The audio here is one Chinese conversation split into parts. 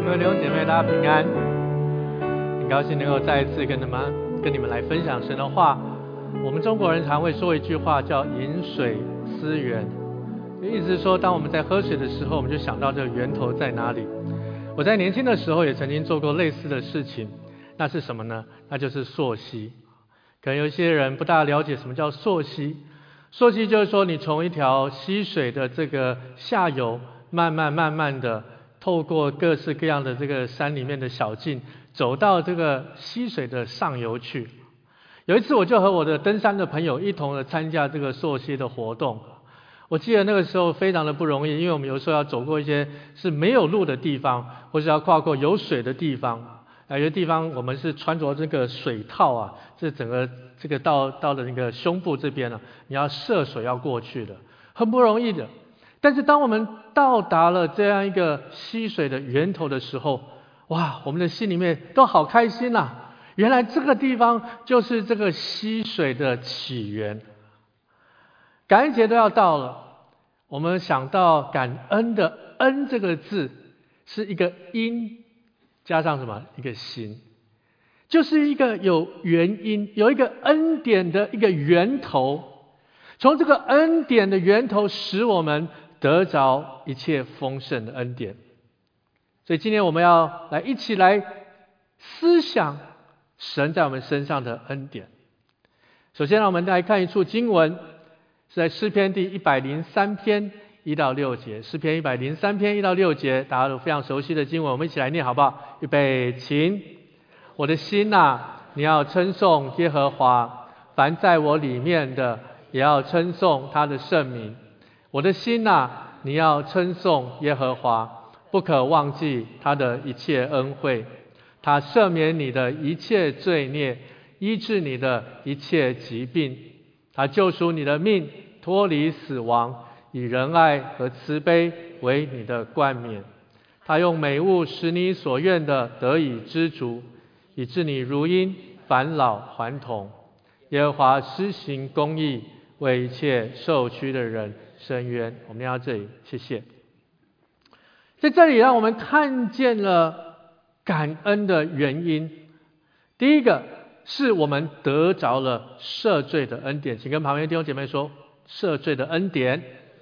各位弟兄姐妹，大家平安。很高兴能够再一次跟你们来分享神的话。我们中国人常会说一句话叫饮水思源，意思是说，当我们在喝水的时候，我们就想到这个源头在哪里。我在年轻的时候也曾经做过类似的事情，那是什么呢？那就是溯溪。可能有一些人不大了解什么叫溯溪。溯溪就是说，你从一条溪水的这个下游，慢慢的透过各式各样的这个山里面的小径，走到这个溪水的上游去。有一次我就和我的登山的朋友一同的参加这个溯溪的活动。我记得那个时候非常的不容易，因为我们有时候要走过一些是没有路的地方，或是要跨过有水的地方。有些地方我们是穿着这个水套啊，这整个这个到了那个胸部这边了，你要涉水要过去的，很不容易的。但是当我们到达了这样一个溪水的源头的时候，哇，我们的心里面都好开心啊！原来这个地方就是这个溪水的起源。感恩节都要到了，我们想到感恩的恩这个字是一个因加上什么？一个心，就是一个有原因，有一个恩典的一个源头。从这个恩典的源头使我们得着一切丰盛的恩典。所以今天我们要一起来思想神在我们身上的恩典。首先让我们来看一处经文，是在诗篇第103篇1到6节。诗篇103篇1到6节，大家都非常熟悉的经文，我们一起来念好不好？预备，请。我的心啊，你要称颂耶和华，凡在我里面的也要称颂他的圣名。我的心啊，你要称颂耶和华，不可忘记他的一切恩惠。他赦免你的一切罪孽，医治你的一切疾病。他救赎你的命，脱离死亡，以仁爱和慈悲为你的冠冕。他用美物使你所愿的得以知足，以致你如鹰返老还童。耶和华施行公义，为一切受屈的人伸冤。我们念到这里，谢谢。在这里让我们看见了感恩的原因。第一个是我们得着了赦罪的恩典，请跟旁边弟兄姐妹说，赦罪的恩典。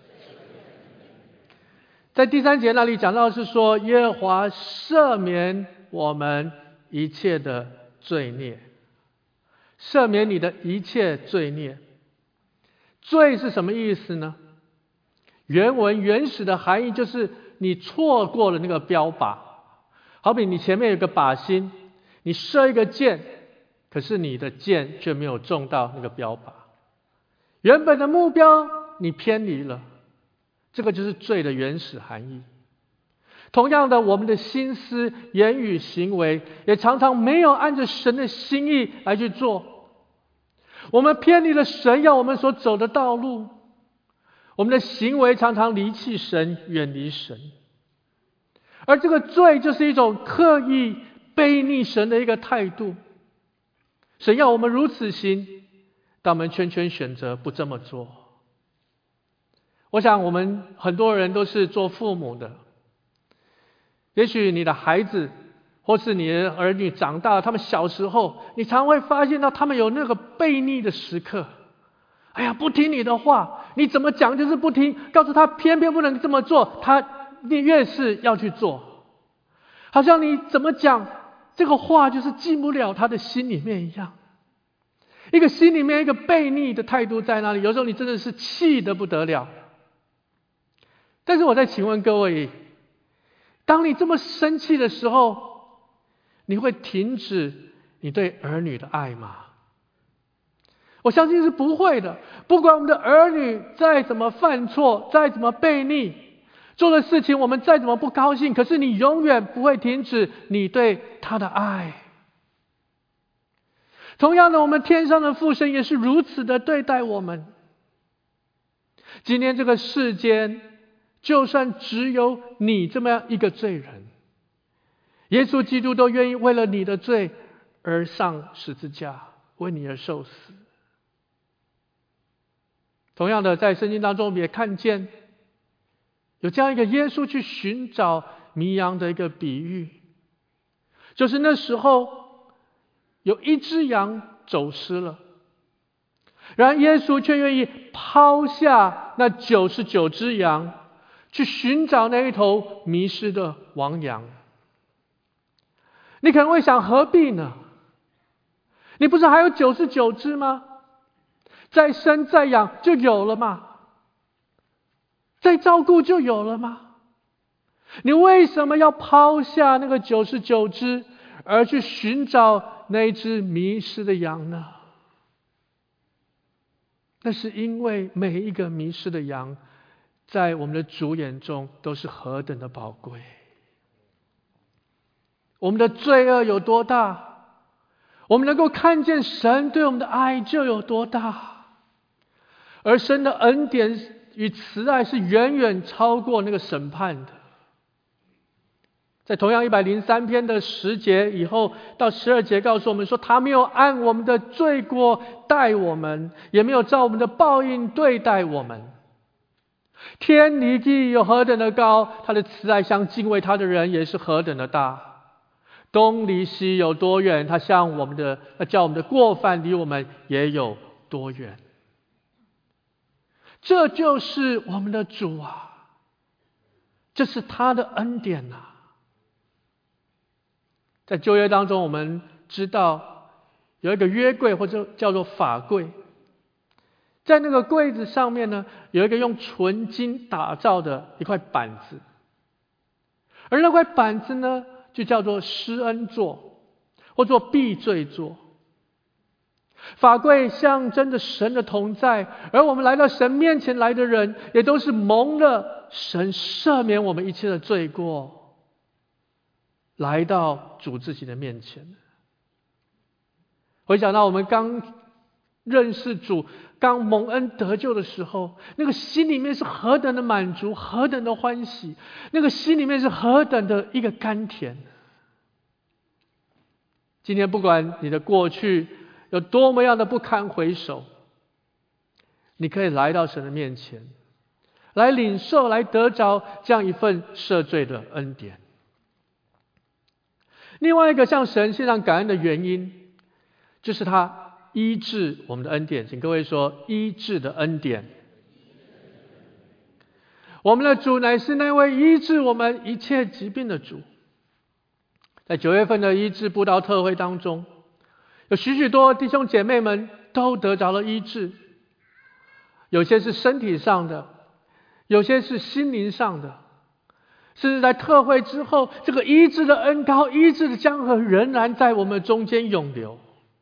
在第3节那里讲到是说，耶和华赦免我们一切的罪孽，赦免你的一切罪孽。罪是什么意思呢？原文原始的含义就是你错过了那个标靶，好比你前面有个靶心，你射一个箭，可是你的箭却没有中到那个标靶，原本的目标你偏离了，这个就是罪的原始含义。同样的，我们的心思、言语、行为也常常没有按着神的心意来去做，我们偏离了神要我们所走的道路，我们的行为常常离弃神，远离神。而这个罪就是一种刻意背逆神的一个态度。神要我们如此行，但我们圈选择不这么做。我想我们很多人都是做父母的，也许你的孩子或是你的儿女长大，他们小时候你常会发现到他们有那个悖逆的时刻。哎呀，不听你的话，你怎么讲就是不听，告诉他偏偏不能这么做，你越是要去做，好像你怎么讲这个话就是进不了他的心里面一样。一个心里面一个悖逆的态度在那里，有时候你真的是气得不得了。但是我再请问各位，当你这么生气的时候，你会停止你对儿女的爱吗？我相信是不会的。不管我们的儿女再怎么犯错，再怎么悖逆，做的事情我们再怎么不高兴，可是你永远不会停止你对他的爱。同样的，我们天上的父神也是如此的对待我们。今天这个世间，就算只有你这么样一个罪人，耶稣基督都愿意为了你的罪而上十字架，为你而受死。同样的，在圣经当中我们也看见有这样一个耶稣去寻找迷羊的一个比喻，就是那时候有一只羊走失了，然而耶稣却愿意抛下那99只羊，去寻找那一头迷失的亡羊。你可能会想，何必呢？你不是还有99只吗？再生再养就有了吗？再照顾就有了吗？你为什么要抛下那个99只，而去寻找那一只迷失的羊呢？那是因为每一个迷失的羊，在我们的主眼中都是何等的宝贵。我们的罪恶有多大，我们能够看见神对我们的爱就有多大。而神的恩典与慈爱是远远超过那个审判的。在同样103篇的10节以后到12节告诉我们说，他没有按我们的罪过待我们，也没有照我们的报应对待我们。天离地有何等的高，他的慈爱向敬畏他的人也是何等的大。东离西有多远，他叫我们的过犯离我们也有多远。这就是我们的主啊，这是他的恩典啊。在旧约当中，我们知道有一个约柜，或者叫做法柜。在那个柜子上面呢，有一个用纯金打造的一块板子，而那块板子呢，就叫做施恩座，或做避罪座。法柜象征着神的同在，而我们来到神面前来的人，也都是蒙了神赦免我们一切的罪过，来到主自己的面前。回想到我们刚认识主，刚蒙恩得救的时候，那个心里面是何等的满足，何等的欢喜，那个心里面是何等的一个甘甜。今天不管你的过去有多么样的不堪回首，你可以来到神的面前，来领受，来得着这样一份赦罪的恩典。另外一个向神献上感恩的原因，就是他医治我们的恩典。请各位说，医治的恩典。我们的主乃是那位医治我们一切疾病的主。在9月份的医治布道特会当中，有许许多弟兄姐妹们都得着了医治，有些是身体上的，有些是心灵上的，甚至在特会之后，这个医治的恩膏、医治的江河仍然在我们中间涌流。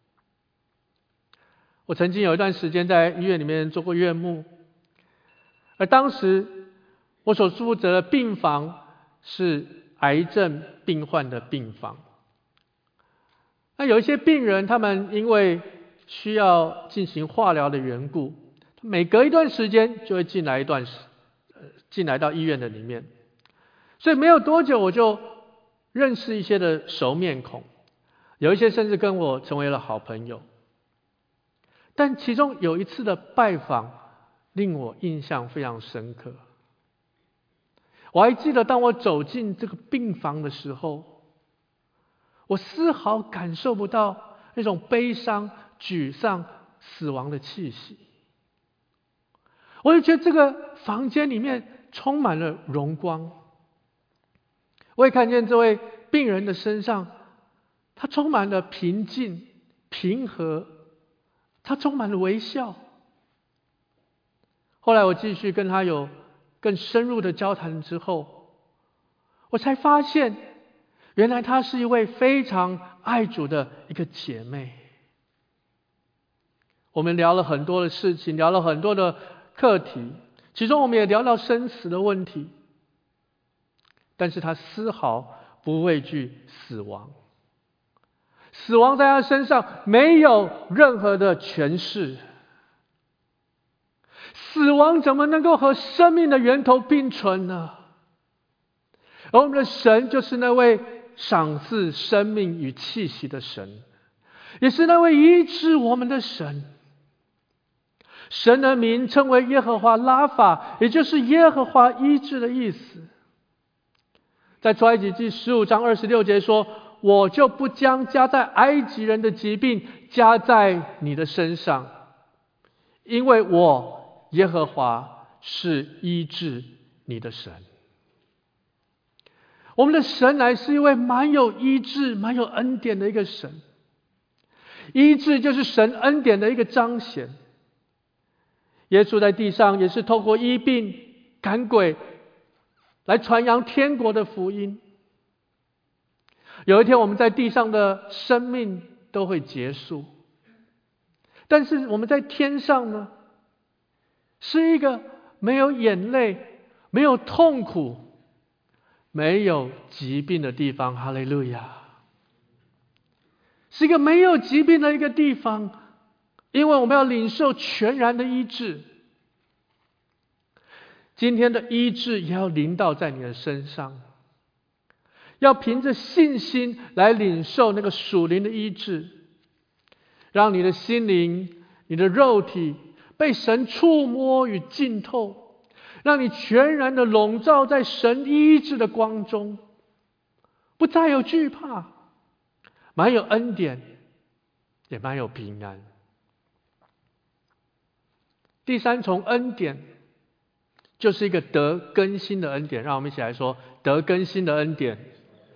我曾经有一段时间在医院里面做过院牧，而当时我所负责的病房是癌症病患的病房。那有一些病人，他们因为需要进行化疗的缘故，每隔一段时间就会进来到医院的里面。所以没有多久，我就认识一些的熟面孔，有一些甚至跟我成为了好朋友。但其中有一次的拜访令我印象非常深刻。我还记得当我走进这个病房的时候，我丝毫感受不到那种悲伤、沮丧、死亡的气息。我就觉得这个房间里面充满了荣光。我也看见这位病人的身上，他充满了平静、平和，他充满了微笑。后来我继续跟他有更深入的交谈之后，我才发现，原来她是一位非常爱主的一个姐妹。我们聊了很多的事情，聊了很多的课题，其中我们也聊到生死的问题，但是她丝毫不畏惧死亡。死亡在她身上没有任何的权势。死亡怎么能够和生命的源头并存呢？而我们的神就是那位赏赐生命与气息的神，也是那位医治我们的神。神的名称为耶和华拉法，也就是耶和华医治的意思。 在出埃及记15章26节说，我就不将加在埃及人的疾病加在你的身上，因为我耶和华是医治你的神。我们的神乃是一位蛮有医治、蛮有恩典的一个神。医治就是神恩典的一个彰显。耶稣在地上也是透过医病赶鬼来传扬天国的福音。有一天我们在地上的生命都会结束，但是我们在天上呢，是一个没有眼泪、没有痛苦、没有疾病的地方。哈利路亚！是一个没有疾病的一个地方，因为我们要领受全然的医治。今天的医治也要临到在你的身上，要凭着信心来领受那个属灵的医治，让你的心灵、你的肉体被神触摸与浸透，让你全然的笼罩在神医治的光中，不再有惧怕，蛮有恩典，也蛮有平安。第三重恩典就是一个得更新的恩典，让我们一起来说得更新的恩典。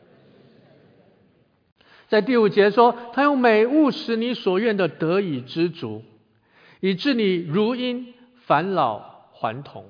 在第5节说，他用美物使你所愿的得以知足，以致你如鹰返老还童。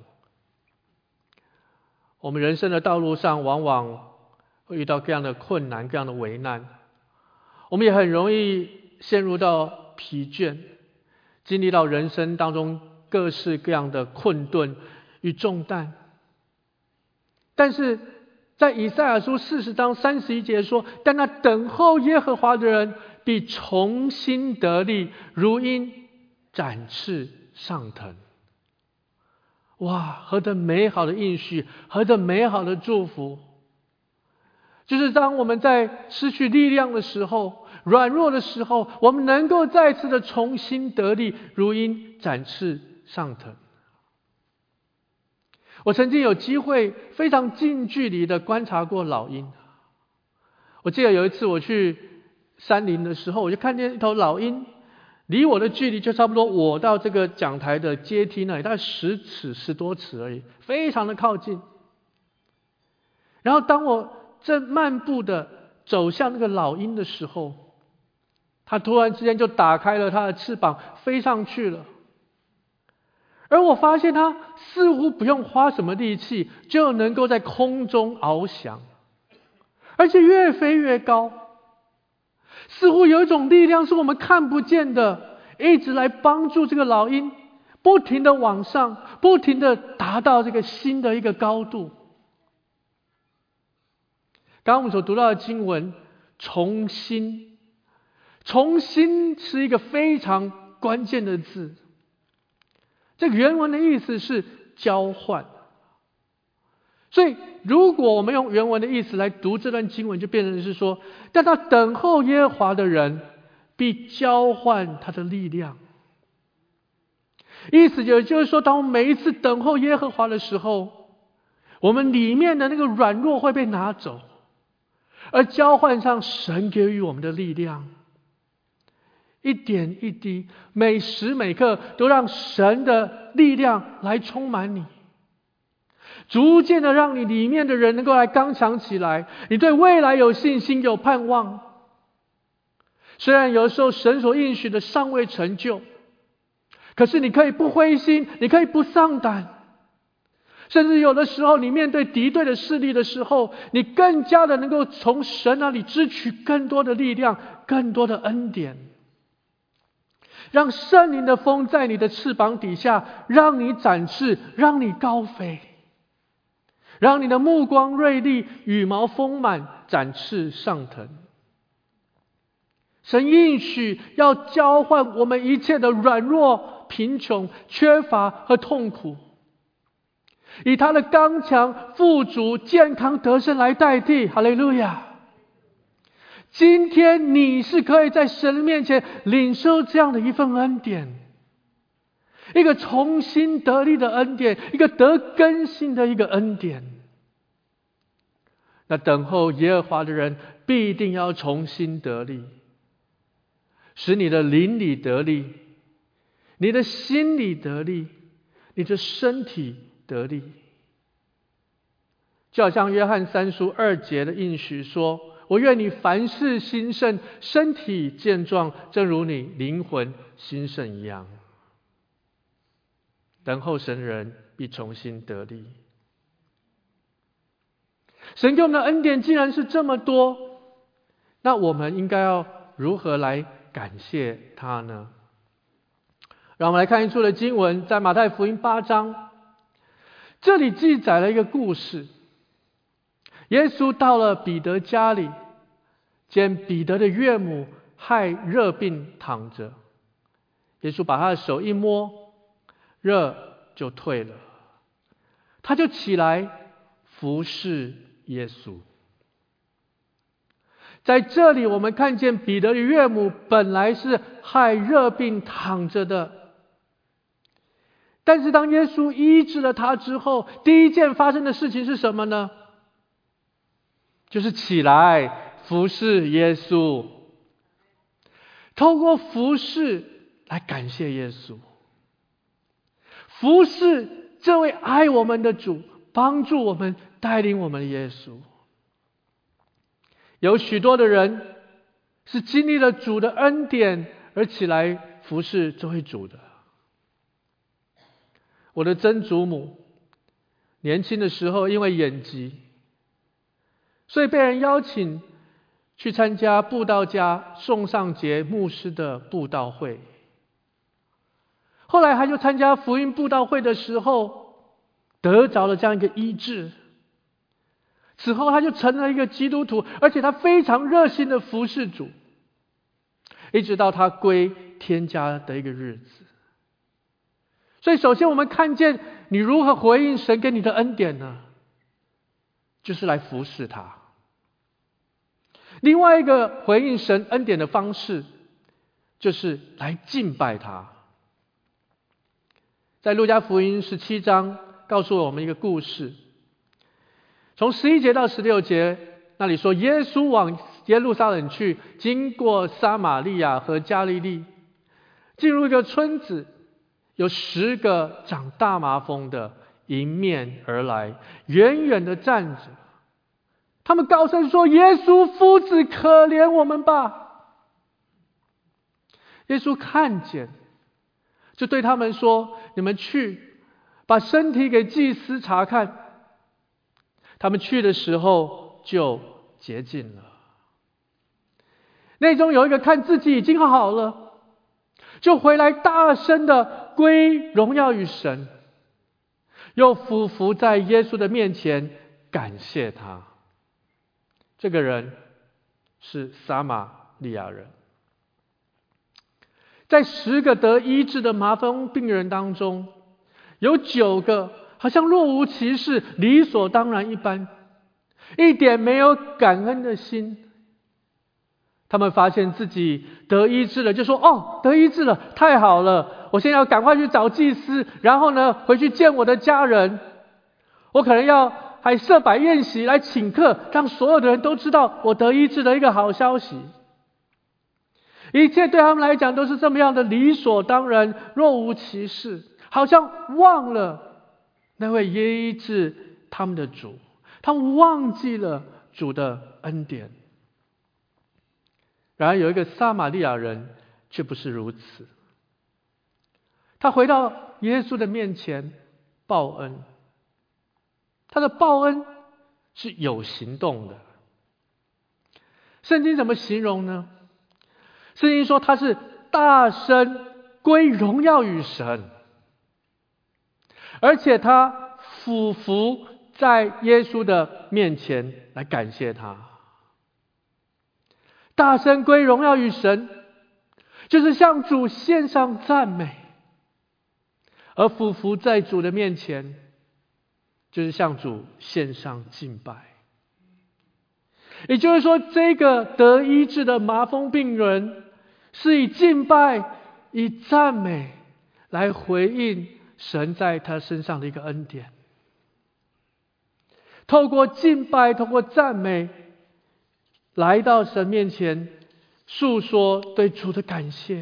我们人生的道路上往往会遇到各样的困难、各样的危难，我们也很容易陷入到疲倦，经历到人生当中各式各样的困顿与重担。但是在以赛亚书40章31节说，但那等候耶和华的人必重新得力，如鹰展翅上腾。哇，何等美好的应许，何等美好的祝福！就是当我们在失去力量的时候、软弱的时候，我们能够再次的重新得力，如鹰展翅上腾。我曾经有机会非常近距离的观察过老鹰。我记得有一次我去山林的时候，我就看见一头老鹰，离我的距离就差不多我到这个讲台的阶梯那里，大概10多尺而已，非常的靠近。然后当我正漫步的走向那个老鹰的时候，它突然之间就打开了它的翅膀飞上去了。而我发现它似乎不用花什么力气就能够在空中翱翔，而且越飞越高，似乎有一种力量是我们看不见的，一直来帮助这个老鹰不停的往上，不停的达到这个新的一个高度。刚刚我们所读到的经文重新是一个非常关键的字。这个原文的意思是交换，所以如果我们用原文的意思来读这段经文，就变成是说，但他等候耶和华的人必交换他的力量。意思也就是说，当我们每一次等候耶和华的时候，我们里面的那个软弱会被拿走，而交换上神给予我们的力量，一点一滴，每时每刻都让神的力量来充满你，逐渐的让你里面的人能够来刚强起来，你对未来有信心有盼望。虽然有时候神所应许的尚未成就，可是你可以不灰心，你可以不丧胆，甚至有的时候你面对敌对的势力的时候，你更加的能够从神那里支取更多的力量，更多的恩典，让圣灵的风在你的翅膀底下，让你展翅，让你高飞，让你的目光锐利，羽毛丰满，展翅上腾。神应许要交换我们一切的软弱、贫穷、缺乏和痛苦，以他的刚强、富足、健康、得胜来代替。哈利路亚！今天你是可以在神面前领受这样的一份恩典，一个重新得力的恩典，一个得更新的一个恩典。 那等候耶和华的人必定要重新得力，使你的灵里得力，你的心里得力，你的身体得力。就好像约翰3书2节的应许说，我愿你凡事兴盛，身体健壮，正如你灵魂兴盛一样。等候神的人必重新得力。神给我们的恩典既然是这么多，那我们应该要如何来感谢他呢？让我们来看一处的经文，在马太福音8章，这里记载了一个故事。耶稣到了彼得家里，见彼得的岳母害热病躺着，耶稣把他的手一摸，热就退了，他就起来服侍耶稣。在这里我们看见彼得的岳母本来是害热病躺着的，但是当耶稣医治了他之后，第一件发生的事情是什么呢？就是起来服侍耶稣，透过服侍来感谢耶稣，服侍这位爱我们的主，帮助我们带领我们的耶稣。有许多的人是经历了主的恩典而起来服侍这位主的。我的曾祖母年轻的时候因为眼疾，所以被人邀请去参加布道家宋尚节牧师的布道会。后来他就参加福音布道会的时候，得着了这样一个医治。此后他就成了一个基督徒，而且他非常热心的服侍主，一直到他归天家的一个日子。所以首先我们看见你如何回应神给你的恩典呢？就是来服侍他。另外一个回应神恩典的方式，就是来敬拜他。在路加福音17章告诉了我们一个故事，从11节到16节，那里说耶稣往耶路撒冷去，经过撒玛利亚和加利利，进入一个村子，有10个长大麻风的迎面而来，远远的站着，他们高声说：耶稣夫子，可怜我们吧！耶稣看见，就对他们说：你们去，把身体给祭司查看。他们去的时候就洁净了。内中有一个看自己已经好了，就回来大声的归荣耀于神，又俯伏在耶稣的面前感谢他。这个人是撒玛利亚人。在10个得医治的麻风病人当中，有9个好像若无其事，理所当然一般，一点没有感恩的心。他们发现自己得医治了，就说：哦，得医治了，太好了，我现在要赶快去找祭司，然后呢回去见我的家人，我可能要还设摆宴席来请客，让所有的人都知道我得医治的一个好消息。一切对他们来讲都是这么样的理所当然，若无其事，好像忘了那位医治他们的主，他们忘记了主的恩典。然而有一个撒玛利亚人却不是如此，他回到耶稣的面前报恩。他的报恩是有行动的。圣经怎么形容呢？圣经说他是大声归荣耀于神，而且他俯伏在耶稣的面前来感谢他。大声归荣耀于神，就是向主献上赞美；而俯伏在主的面前，就是向主献上敬拜。也就是说，这个得医治的麻风病人是以敬拜、以赞美来回应神在他身上的一个恩典。 透过敬拜，透过赞美，来到神面前，诉说对主的感谢。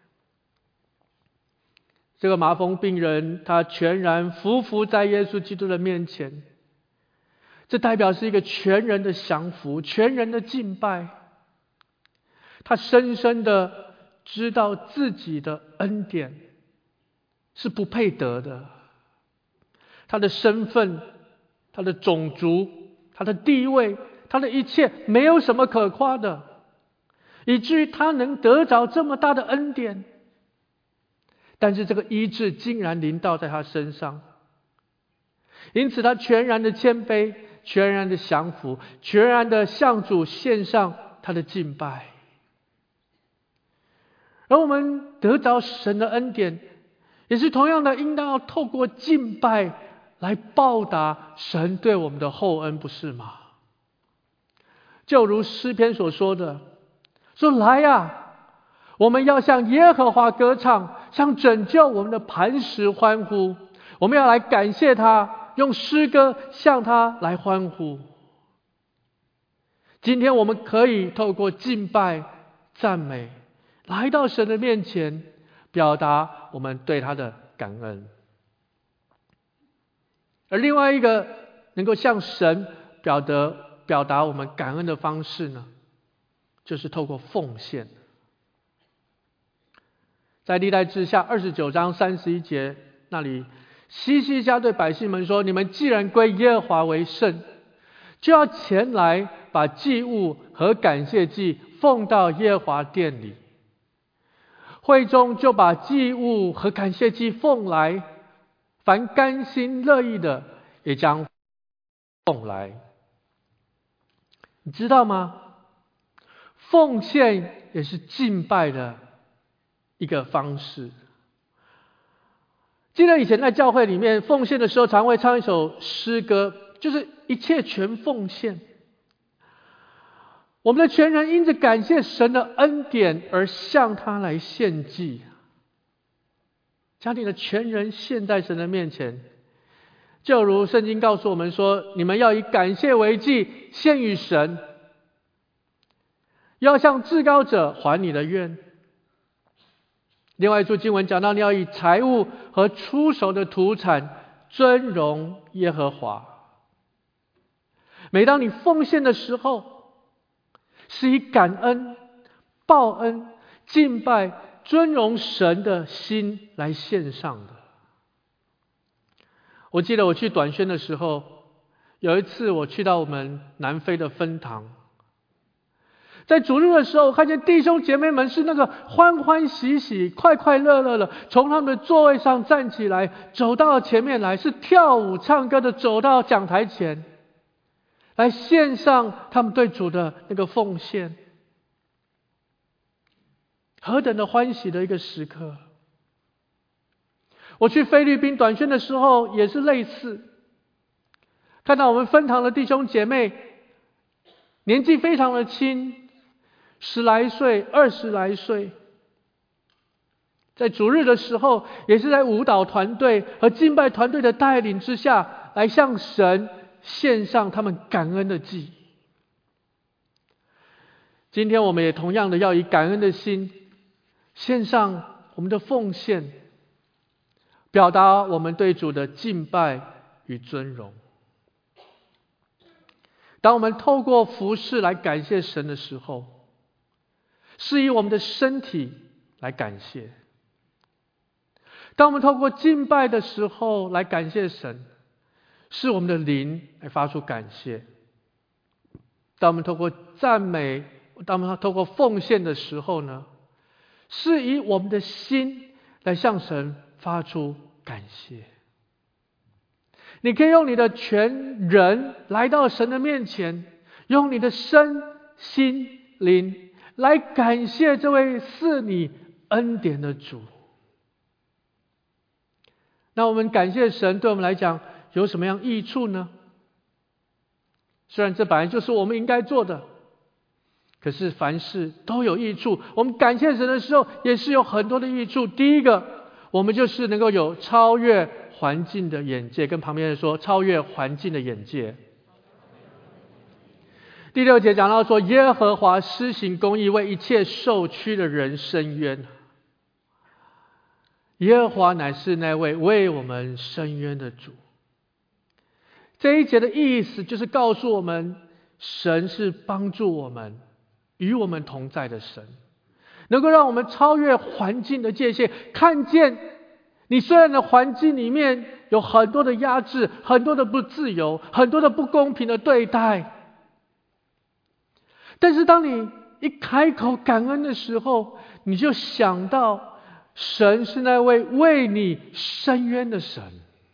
这个麻风病人，他全然匍匐在耶稣基督的面前，这代表是一个全人的降服，全人的敬拜。他深深的知道自己的恩典是不配得的，他的身份、他的种族、他的地位、他的一切没有什么可夸的，以至于他能得着这么大的恩典。但是这个医治竟然临到在他身上，因此他全然的谦卑，全然的降服，全然的向主献上他的敬拜。而我们得着神的恩典，也是同样的，应当要透过敬拜来报答神对我们的厚恩，不是吗？就如诗篇所说的，说来啊，我们要向耶和华歌唱，向拯救我们的磐石欢呼。我们要来感谢他，用诗歌向他来欢呼。今天我们可以透过敬拜、赞美，来到神的面前，表达我们对他的感恩。而另外一个能够向神表达我们感恩的方式呢，就是透过奉献。在历代志下29章31节那里，希西家对百姓们说：你们既然归耶和华为圣，就要前来把祭物和感谢祭奉到耶和华殿里。会中就把祭物和感谢祭奉来，凡甘心乐意的也将奉来。你知道吗？奉献也是敬拜的一个方式。记得以前在教会里面奉献的时候，常会唱一首诗歌，就是一切全奉献。我们的全人因着感谢神的恩典而向他来献祭，将你的全人献在神的面前，就如圣经告诉我们说，你们要以感谢为祭献与神，要向至高者还你的愿。另外一处经文讲到，你要以财物和出熟的土产尊荣耶和华。每当你奉献的时候，是以感恩、报恩、敬拜、尊荣神的心来献上的。我记得我去短宣的时候，有一次我去到我们南非的分堂，在主日的时候，我看见弟兄姐妹们是那个欢欢喜喜、快快乐乐的，从他们的座位上站起来，走到前面来，是跳舞唱歌的，走到讲台前来献上他们对主的那个奉献。何等的欢喜的一个时刻！我去菲律宾短宣的时候也是类似，看到我们分堂的弟兄姐妹年纪非常的轻，10来岁、20来岁，在主日的时候也是在舞蹈团队和敬拜团队的带领之下，来向神献上他们感恩的祭。今天我们也同样的要以感恩的心献上我们的奉献，表达我们对主的敬拜与尊荣。当我们透过服事来感谢神的时候，是以我们的身体来感谢；当我们透过敬拜的时候来感谢神，是我们的灵来发出感谢；当我们透过赞美，当我们透过奉献的时候呢，是以我们的心来向神发出感谢。你可以用你的全人来到神的面前，用你的身心灵来感谢这位赐你恩典的主。那我们感谢神对我们来讲有什么样益处呢？虽然这本来就是我们应该做的，可是凡事都有益处。我们感谢神的时候也是有很多的益处。第一个，我们就是能够有超越环境的眼界，跟旁边人说超越环境的眼界。 第6节讲到说，耶和华施行公义，为一切受屈的人伸冤。耶和华乃是那位为我们伸冤的主。这一节的意思就是告诉我们，神是帮助我们、与我们同在的神，能够让我们超越环境的界限，看见你虽然的环境里面有很多的压制、很多的不自由、很多的不公平的对待，但是当你一开口感恩的时候，你就想到神是那位为你伸冤的神。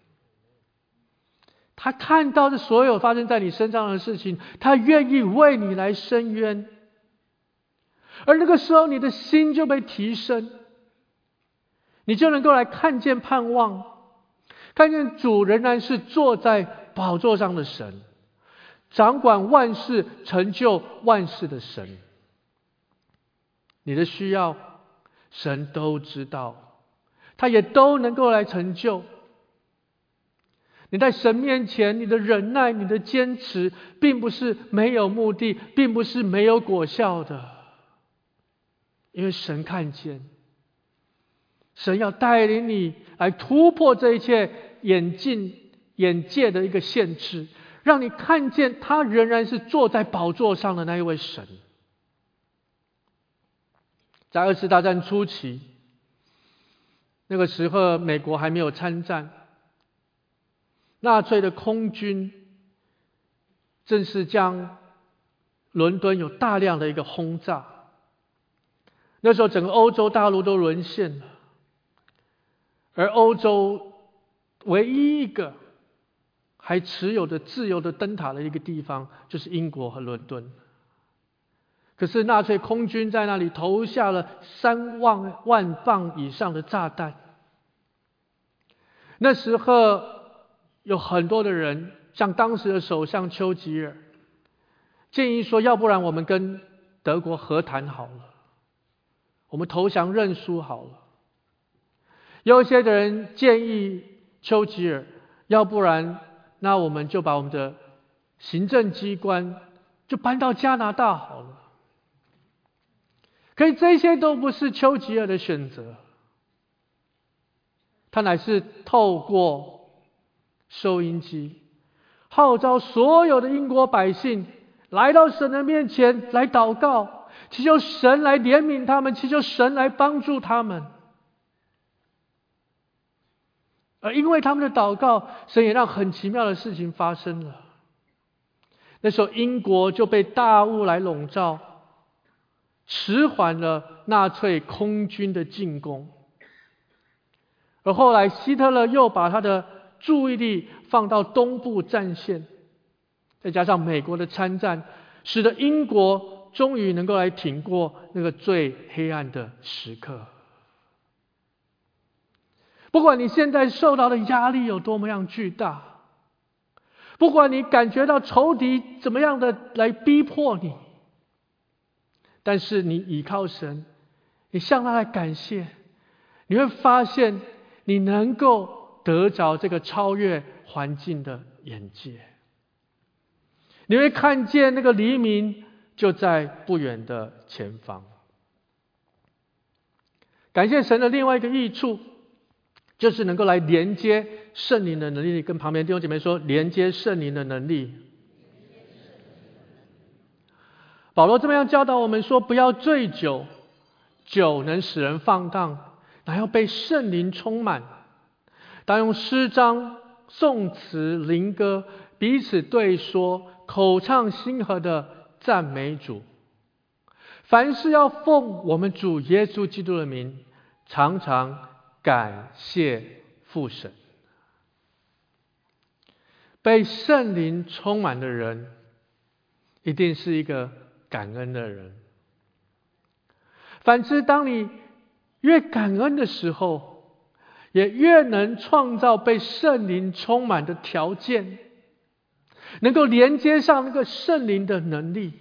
他看到的所有发生在你身上的事情，他愿意为你来伸冤。而那个时候你的心就被提升，你就能够来看见盼望，看见主仍然是坐在宝座上的神，掌管万事、成就万事的神。你的需要神都知道，他也都能够来成就。你在神面前，你的忍耐、你的坚持，并不是没有目的，并不是没有果效的。因为神看见，神要带领你来突破这一切眼界的一个限制，让你看见他仍然是坐在宝座上的那一位神。在2次大战初期，那个时候美国还没有参战，纳粹的空军正是将伦敦有大量的一个轰炸。那时候整个欧洲大陆都沦陷了，而欧洲唯一一个还持有的自由的灯塔的一个地方就是英国和伦敦。可是纳粹空军在那里投下了3万磅以上的炸弹。那时候有很多的人，像当时的首相丘吉尔，建议说，要不然我们跟德国和谈好了，我们投降认输好了。有些的人建议丘吉尔，要不然那我们就把我们的行政机关就搬到加拿大好了。可是这些都不是丘吉尔的选择，他乃是透过收音机号召所有的英国百姓来到神的面前来祷告，祈求神来怜悯他们，祈求神来帮助他们。而因为他们的祷告，神也让很奇妙的事情发生了。那时候英国就被大雾来笼罩，迟缓了纳粹空军的进攻。而后来希特勒又把他的注意力放到东部战线，再加上美国的参战，使得英国终于能够来挺过那个最黑暗的时刻。不管你现在受到的压力有多么样巨大，不管你感觉到仇敌怎么样的来逼迫你，但是你倚靠神，你向他来感谢，你会发现你能够得着这个超越环境的眼界。你会看见那个黎明就在不远的前方。感谢神的另外一个益处，就是能够来连接圣灵的能力。跟旁边弟兄姐妹说，连接圣灵的能力。保罗这么样教导我们说，不要醉酒，酒能使人放荡，乃要被圣灵充满。当用诗章、颂词、灵歌彼此对说，口唱心和的赞美主。凡事要奉我们主耶稣基督的名，常常感谢父神。被圣灵充满的人，一定是一个感恩的人。反之，当你越感恩的时候，也越能创造被圣灵充满的条件，能够连接上那个圣灵的能力。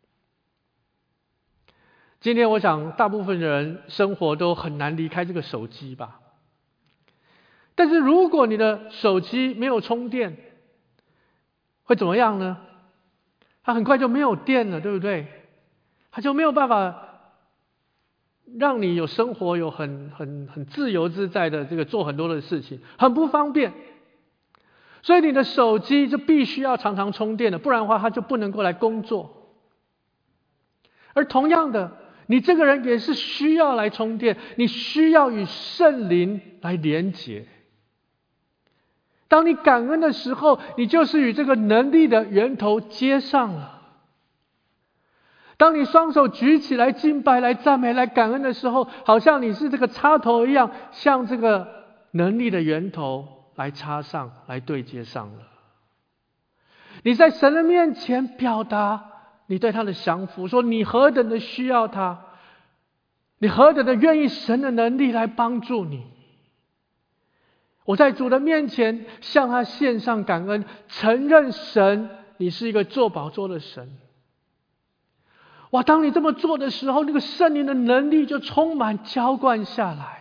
今天我想大部分人生活都很难离开这个手机吧。但是如果你的手机没有充电，会怎么样呢？ 它很快就没有电了，对不对？它就没有办法让你有生活有很自由自在的这个做很多的事情，很不方便。所以你的手机就必须要常常充电的，不然的话它就不能够来工作。而同样的，你这个人也是需要来充电，你需要与圣灵来连结。当你感恩的时候，你就是与这个能力的源头接上了。当你双手举起来敬拜、来赞美、来感恩的时候，好像你是这个插头一样，向这个能力的源头来插上、来对接上了。你在神的面前表达你对他的降服，说你何等的需要他，你何等的愿意神的能力来帮助你。我在主的面前向他献上感恩，承认神你是一个做宝座的神。哇！当你这么做的时候，那个圣灵的能力就充满浇灌下来，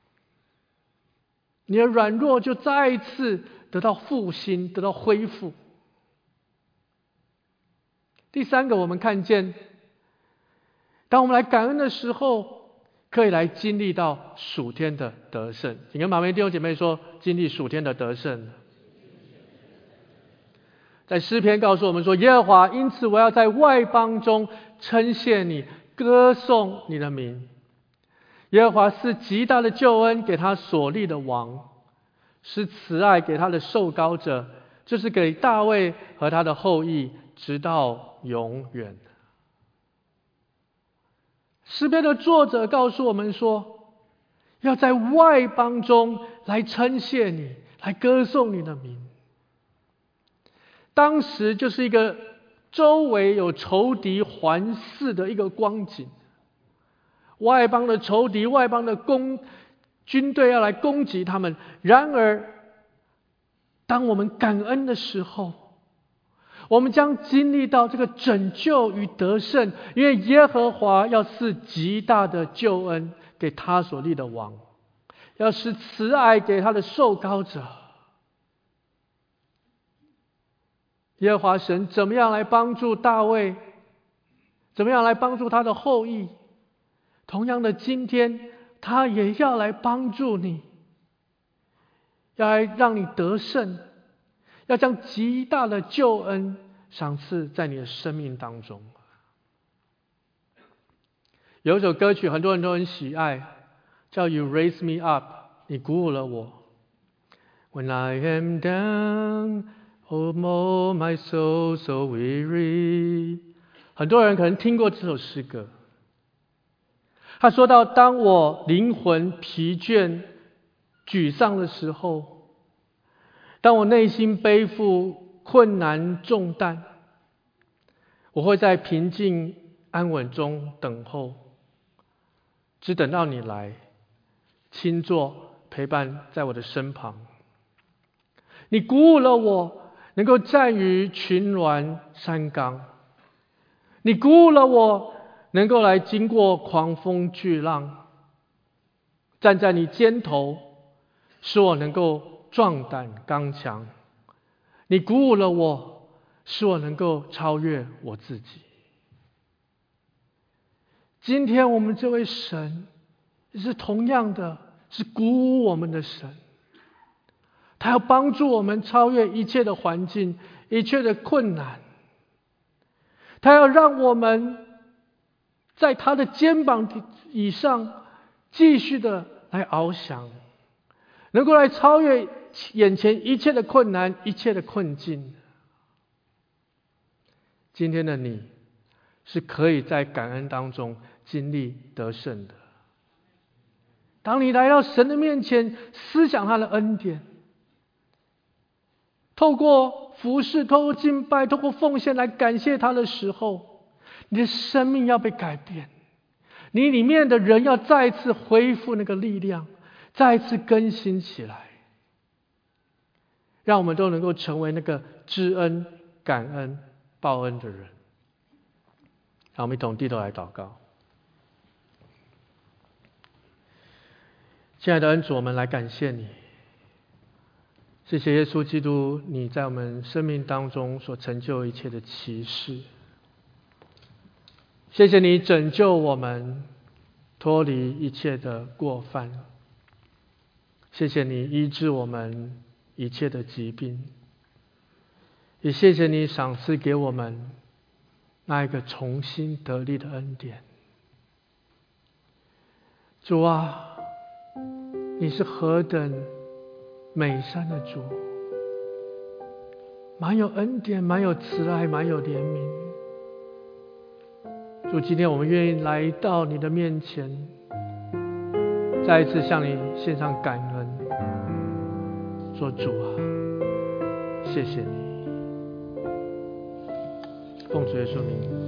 你的软弱就再一次得到复兴，得到恢复。第三个，我们看见，当我们来感恩的时候，可以来经历到属天的得胜。请跟旁边弟兄姐妹说，经历属天的得胜。在诗篇告诉我们说，耶和华，因此我要在外邦中称谢你，歌颂你的名。耶和华是极大的救恩给他所立的王，是慈爱给他的受膏者，就是给大卫和他的后裔直到永远。诗篇的作者告诉我们说，要在外邦中来称谢你，来歌颂你的名。当时就是一个周围有仇敌环伺的一个光景，外邦的仇敌、外邦的军队要来攻击他们。然而当我们感恩的时候，我们将经历到这个拯救与得胜，因为耶和华要赐极大的救恩给他所立的王，要施慈爱给他的受膏者。耶和华神怎么样来帮助大卫，怎么样来帮助他的后裔，同样的今天他也要来帮助你，要来让你得胜，要将极大的救恩赏赐在你的生命当中。有一首歌曲很多人都很喜爱，叫 You Raise Me Up， 你鼓舞了我。 When I am down, oh my soul so weary， 很多人可能听过这首诗歌。他说到，当我灵魂疲倦沮丧的时候，当我内心背负困难重担，我会在平静安稳中等候，只等到你来亲坐陪伴在我的身旁。你鼓舞了我，能够站于群峦山岗，你鼓舞了我，能够来经过狂风巨浪，站在你肩头，使我能够壮胆刚强。你鼓舞了我，使我能够超越我自己。今天我们这位神是同样的，是鼓舞我们的神。他要帮助我们超越一切的环境，一切的困难。他要让我们在他的肩膀以上继续的来翱翔，能够来超越眼前一切的困难，一切的困境。今天的你是可以在感恩当中经历得胜的。当你来到神的面前，思想他的恩典，透过服事，透过敬拜，透过奉献来感谢他的时候，你的生命要被改变，你里面的人要再一次恢复那个力量，再一次更新起来，让我们都能够成为那个知恩、感恩、报恩的人。让我们一同低头来祷告。亲爱的恩主，我们来感谢你。 谢谢耶稣基督，你在我们生命当中所成就一切的奇事。谢谢你拯救我们脱离一切的过犯。谢谢你医治我们一切的疾病。也谢谢你赏赐给我们那一个重新得力的恩典。主啊，你是何等美善的主，满有恩典，满有慈爱，满有怜悯。主，今天我们愿意来到你的面前，再一次向你献上感恩，说主啊，谢谢你。奉主耶稣名。